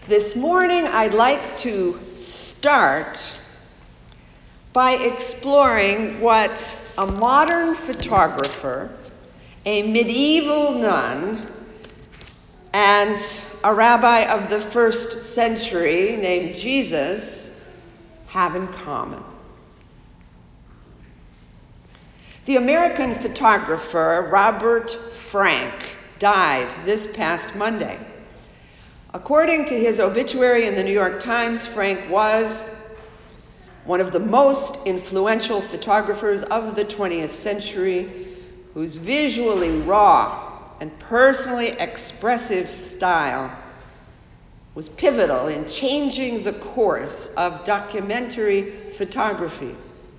This morning, I'd like to start by exploring what a modern photographer, a medieval nun, and a rabbi of the first century named Jesus have in common. The American photographer Robert Frank died this past Monday. According to his obituary in the New York Times, Frank was one of the most influential photographers of the 20th century, whose visually raw and personally expressive style was pivotal in changing the course of documentary photography.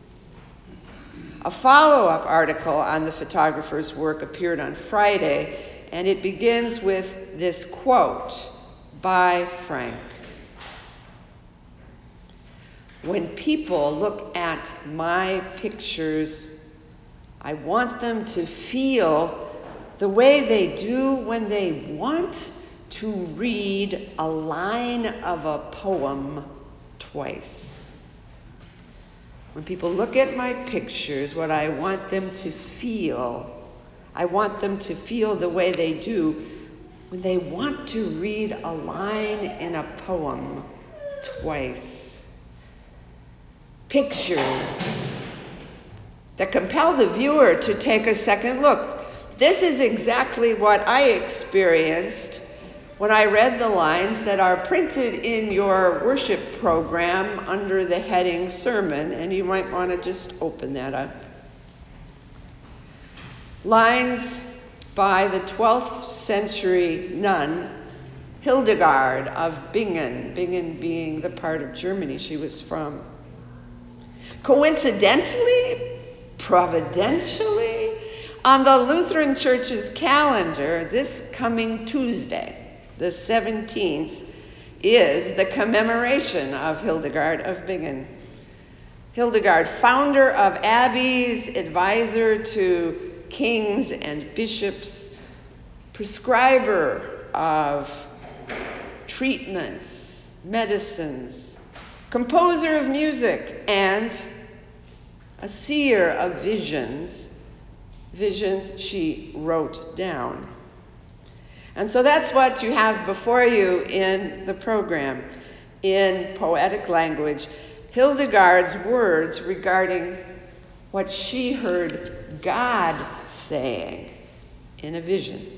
A follow-up article on the photographer's work appeared on Friday, and it begins with this quote by Frank. "When people look at my pictures, I want them to feel the way they do when they want to read a line of a poem twice. When people look at my pictures, what I want them to feel, I want them to feel the way they do when they want to read a line in a poem twice. Pictures that compel the viewer to take a second look." This is exactly what I experienced when I read the lines that are printed in your worship program under the heading Sermon, and you might want to just open that up. Lines by the 12th century nun Hildegard of Bingen, Bingen being the part of Germany she was from. Coincidentally, providentially, on the Lutheran Church's calendar, this coming Tuesday, the 17th, is the commemoration of Hildegard of Bingen. Hildegard, founder of abbeys, advisor to kings and bishops, prescriber of treatments, medicines, composer of music, and a seer of visions she wrote down. And so that's what you have before you in the program. In poetic language, Hildegard's words regarding what she heard God saying in a vision.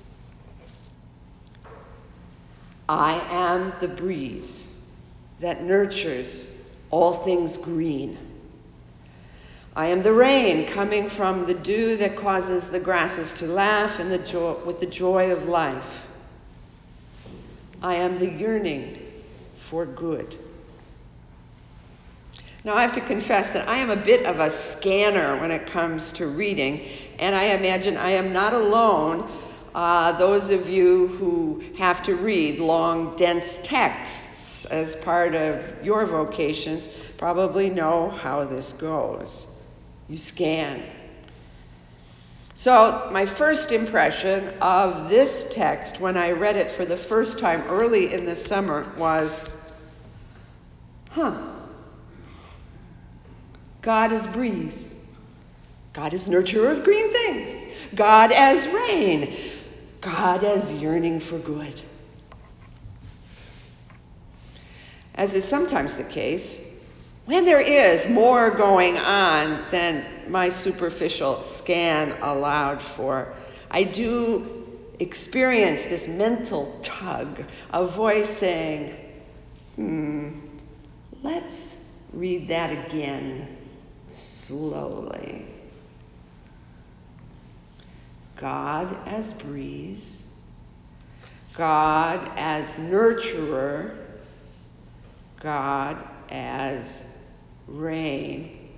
"I am the breeze that nurtures all things green. I am the rain coming from the dew that causes the grasses to laugh with the joy of life. I am the yearning for good." Now, I have to confess that I am a bit of a scanner when it comes to reading, and I imagine I am not alone. Those of you who have to read long, dense texts as part of your vocations probably know how this goes. You scan. So my first impression of this text when I read it for the first time early in the summer was, God as breeze. God as nurturer of green things. God as rain. God as yearning for good. As is sometimes the case, when there is more going on than my superficial scan allowed for, I do experience this mental tug, a voice saying, let's read that again slowly. God as breeze, God as nurturer, God as rain.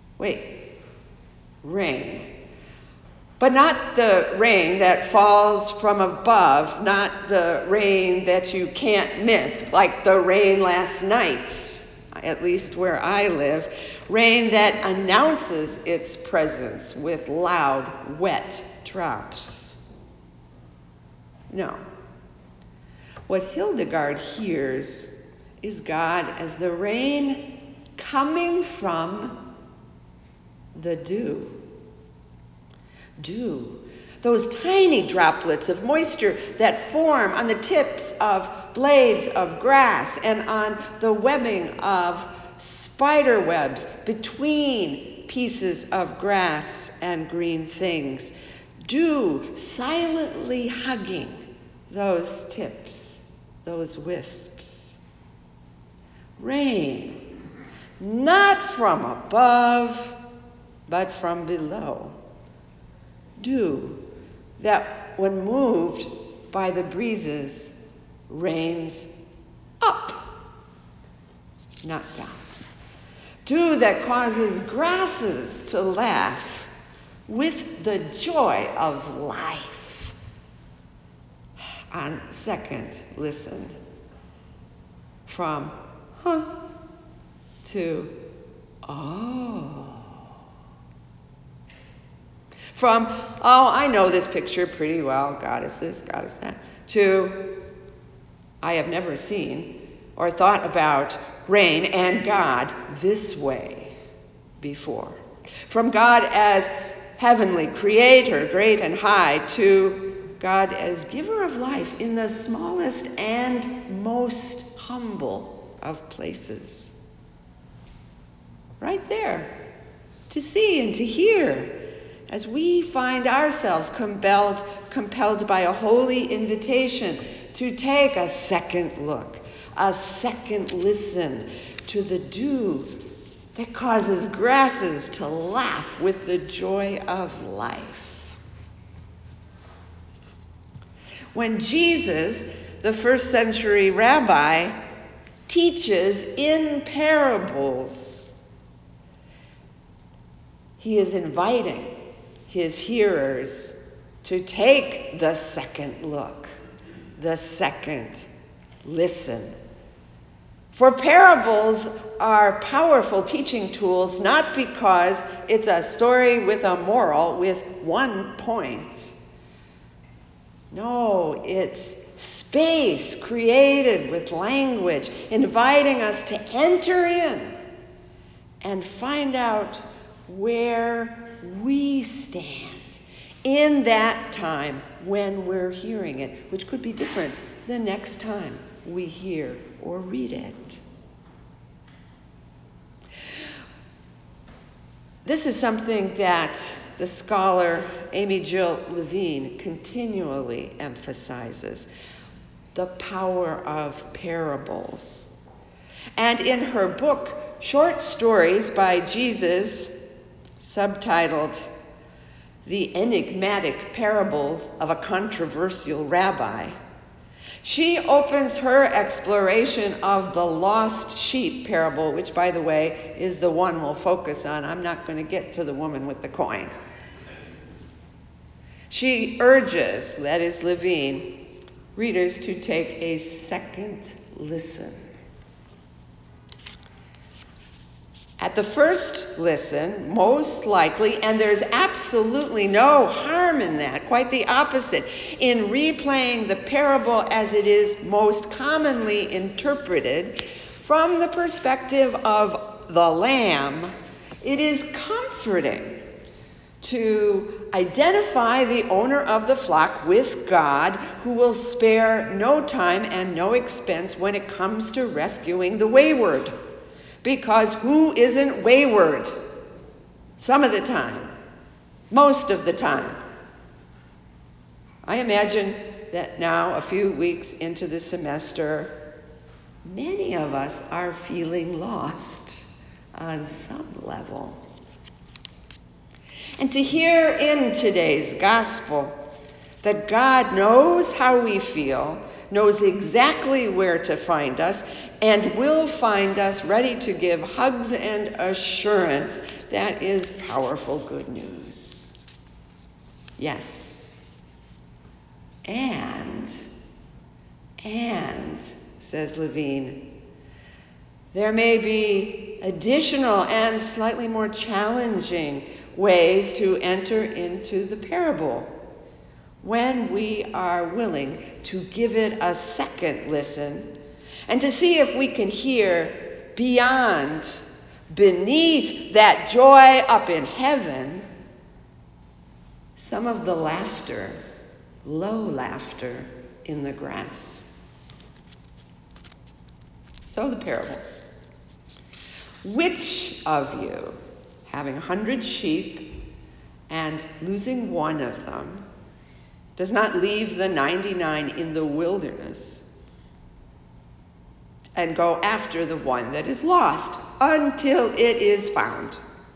Rain. But not the rain that falls from above, not the rain that you can't miss, like the rain last night, at least where I live. Rain that announces its presence with loud, wet drops. No. What Hildegard hears is God as the rain coming from the dew. Dew, those tiny droplets of moisture that form on the tips of blades of grass and on the webbing of spider webs between pieces of grass and green things. Dew silently hugging those tips, those wisps. Rain, not from above, but from below. Dew that, when moved by the breezes, rains up, not down. Dew that causes grasses to laugh with the joy of life. On second listen, from huh to oh. From, oh, I know this picture pretty well, God is this, God is that, to, I have never seen or thought about rain and God this way before. From God as heavenly creator, great and high, to God as giver of life in the smallest and most humble of places. Right there, to see and to hear, as we find ourselves compelled by a holy invitation to take a second look, a second listen to the dew that causes grasses to laugh with the joy of life. When Jesus, the first century rabbi, teaches in parables, he is inviting his hearers to take the second look, the second listen. For parables are powerful teaching tools, not because it's a story with a moral with one point. No, it's space created with language, inviting us to enter in and find out where we stand in that time when we're hearing it, which could be different the next time we hear or read it. This is something that the scholar Amy Jill Levine continually emphasizes, the power of parables. And in her book, Short Stories by Jesus, subtitled The Enigmatic Parables of a Controversial Rabbi, she opens her exploration of the lost sheep parable, which, by the way, is the one we'll focus on. I'm not going to get to the woman with the coin. She urges, that is Levine, readers to take a second listen. At the first listen, most likely, and there's absolutely no harm in that, quite the opposite, in replaying the parable as it is most commonly interpreted from the perspective of the lamb, it is comforting to identify the owner of the flock with God, who will spare no time and no expense when it comes to rescuing the wayward. Because who isn't wayward? Some of the time. Most of the time. I imagine that now, a few weeks into the semester, many of us are feeling lost on some level. And to hear in today's gospel that God knows how we feel, knows exactly where to find us, and will find us ready to give hugs and assurance, that is powerful good news. Yes. And, says Levine, there may be additional and slightly more challenging ways to enter into the parable. when we are willing to give it a second listen and to see if we can hear beyond, beneath that joy up in heaven, some of the laughter, low laughter in the grass. So the parable. Which of you, having 100 sheep and losing one of them, does not leave the 99 in the wilderness and go after the one that is lost until it is found?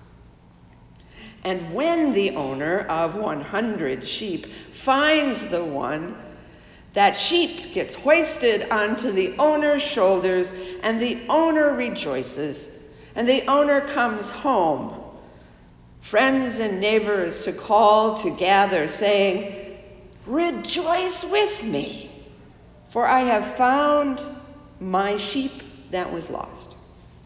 And when the owner of 100 sheep finds the one, that sheep gets hoisted onto the owner's shoulders, and the owner rejoices, and the owner comes home, friends and neighbors to call to gather, saying, "Rejoice with me, for I have found my sheep that was lost."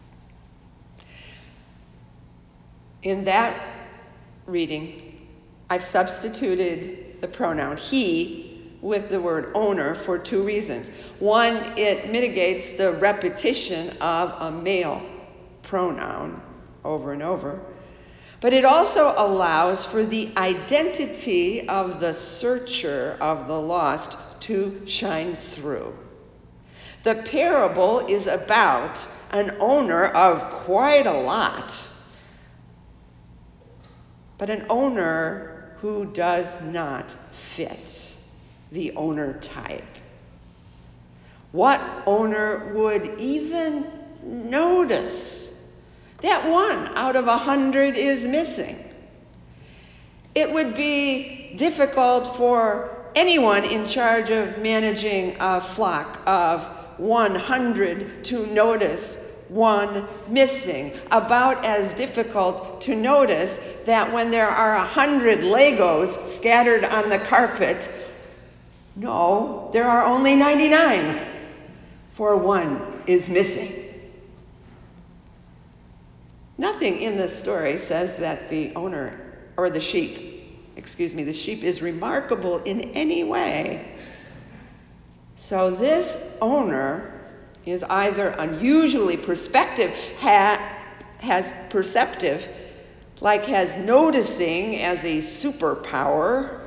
In that reading, I've substituted the pronoun he with the word owner for two reasons. One, it mitigates the repetition of a male pronoun over and over. But it also allows for the identity of the searcher of the lost to shine through. The parable is about an owner of quite a lot, but an owner who does not fit the owner type. What owner would even notice that one out of 100 is missing? It would be difficult for anyone in charge of managing a flock of 100 to notice one missing. About as difficult to notice that when there are 100 Legos scattered on the carpet, no, there are only 99, for one is missing. Nothing in this story says that the sheep is remarkable in any way. So this owner is either unusually perceptive, has noticing as a superpower,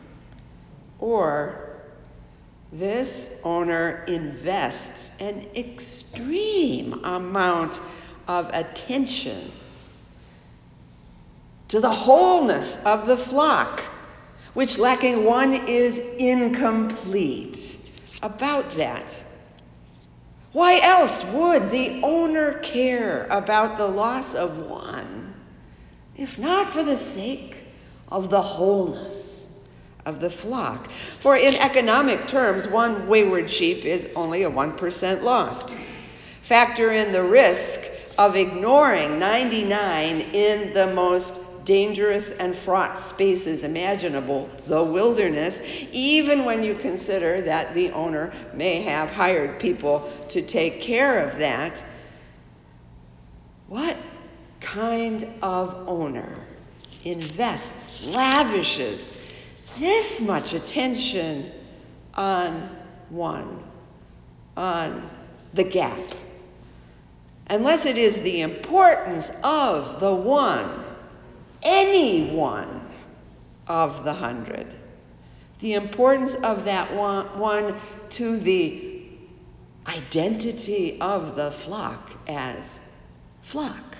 or this owner invests an extreme amount of attention to the wholeness of the flock, which lacking one is incomplete. About that, why else would the owner care about the loss of one, if not for the sake of the wholeness of the flock? For in economic terms, one wayward sheep is only a 1% lost. Factor in the risk of ignoring 99 in the most dangerous and fraught spaces imaginable, the wilderness, even when you consider that the owner may have hired people to take care of that. What kind of owner invests, lavishes this much attention on one, on the gap? Unless it is the importance of the one, any one of the 100, the importance of that one to the identity of the flock as flock.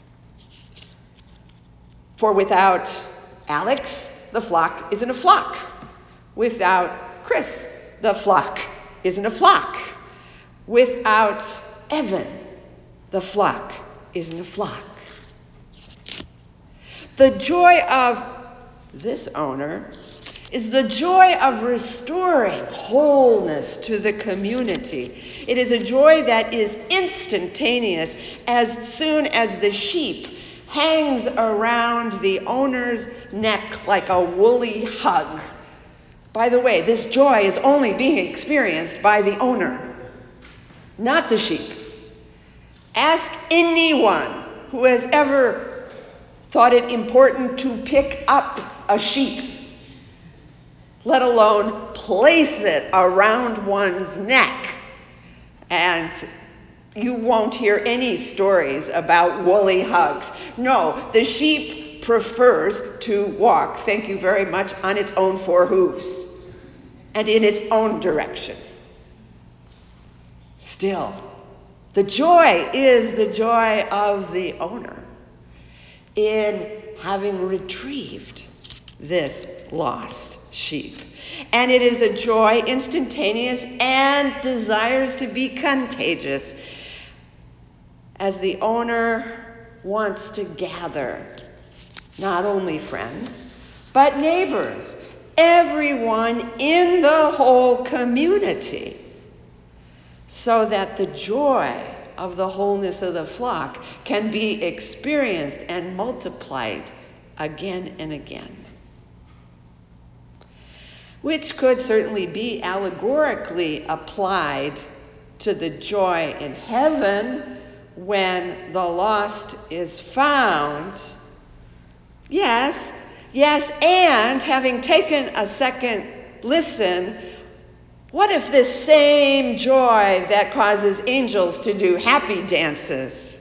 For without Alex, the flock isn't a flock. Without Chris, the flock isn't a flock. Without Evan, the flock isn't a flock. The joy of this owner is the joy of restoring wholeness to the community. It is a joy that is instantaneous as soon as the sheep hangs around the owner's neck like a woolly hug. By the way, this joy is only being experienced by the owner, not the sheep. Ask anyone who has ever thought it important to pick up a sheep. let alone place it around one's neck. And you won't hear any stories about woolly hugs. No, the sheep prefers to walk, thank you very much, on its own four hooves and in its own direction. Still, the joy is the joy of the owner in having retrieved this lost sheep. And it is a joy instantaneous and desires to be contagious, as the owner wants to gather not only friends, but neighbors, everyone in the whole community, so that the joy of the wholeness of the flock can be experienced and multiplied again and again. Which could certainly be allegorically applied to the joy in heaven when the lost is found. Yes, and having taken a second listen, what if this same joy that causes angels to do happy dances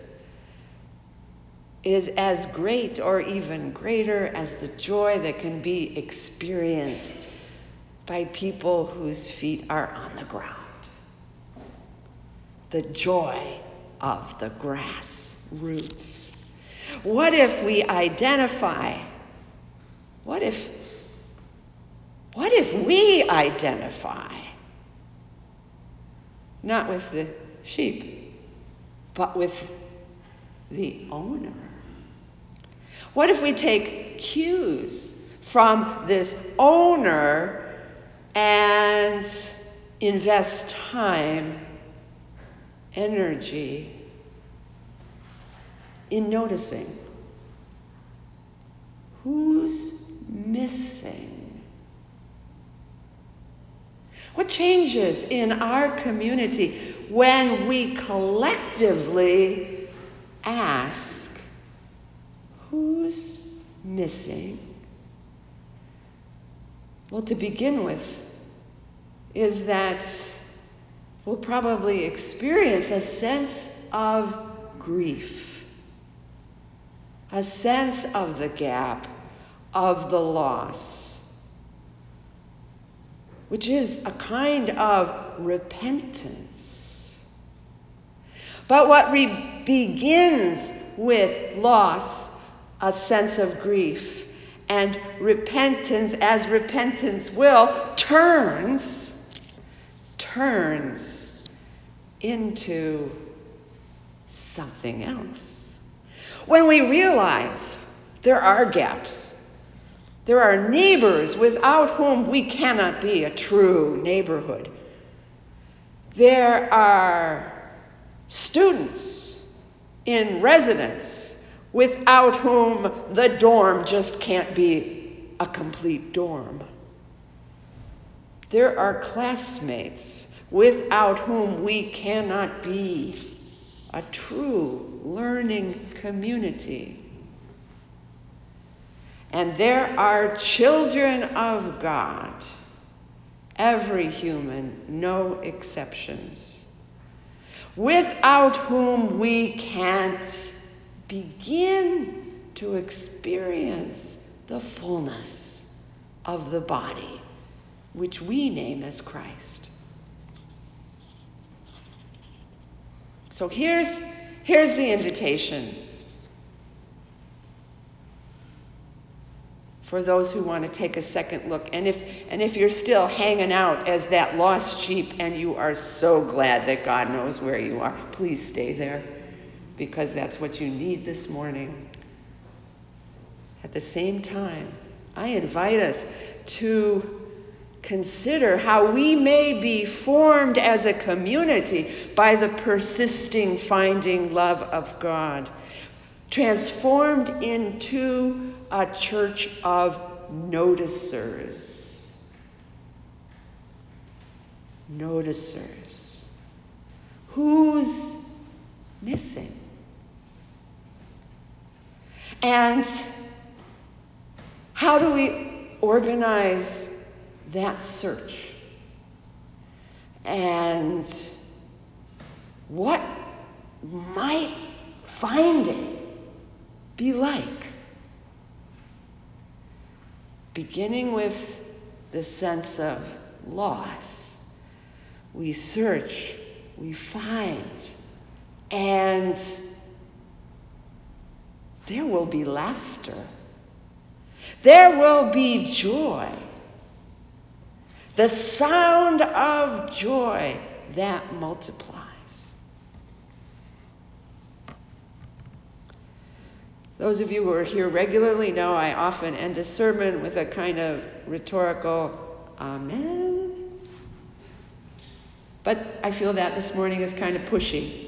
is as great or even greater as the joy that can be experienced by people whose feet are on the ground? The joy of the grass roots. What if we identify? What if we identify not with the sheep, but with the owner? What if we take cues from this owner and invest time, energy in noticing who's missing? What changes in our community when we collectively ask, who's missing? Well, to begin with, is that we'll probably experience a sense of grief, a sense of the gap, of the loss, which is a kind of repentance. But what begins with loss, a sense of grief, and repentance, as repentance will, turns into something else. When we realize there are gaps, there are neighbors without whom we cannot be a true neighborhood. There are students in residence without whom the dorm just can't be a complete dorm. There are classmates without whom we cannot be a true learning community. And there are children of God, every human, no exceptions, without whom we can't begin to experience the fullness of the body, which we name as Christ. So here's the invitation for those who want to take a second look. And if you're still hanging out as that lost sheep and you are so glad that God knows where you are, please stay there, because that's what you need this morning. At the same time, I invite us to consider how we may be formed as a community by the persisting finding love of God, transformed into a church of noticers. Noticers. Who's missing? And how do we organize that search. And what might finding be like? Beginning with the sense of loss. We search, we find, and there will be laughter. There will be joy. The sound of joy that multiplies. Those of you who are here regularly know I often end a sermon with a kind of rhetorical amen. But I feel that this morning is kind of pushy.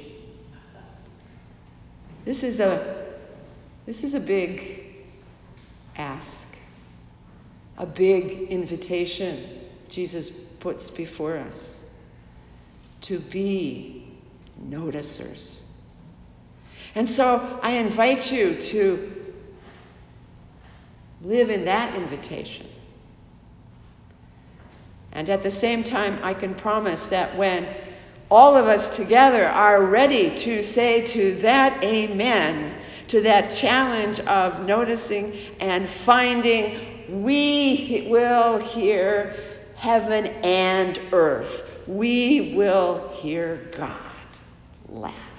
This is a big ask, a big invitation Jesus puts before us to be noticers. And so I invite you to live in that invitation. And at the same time, I can promise that when all of us together are ready to say to that amen, to that challenge of noticing and finding, we will hear heaven and earth. We will hear God laugh.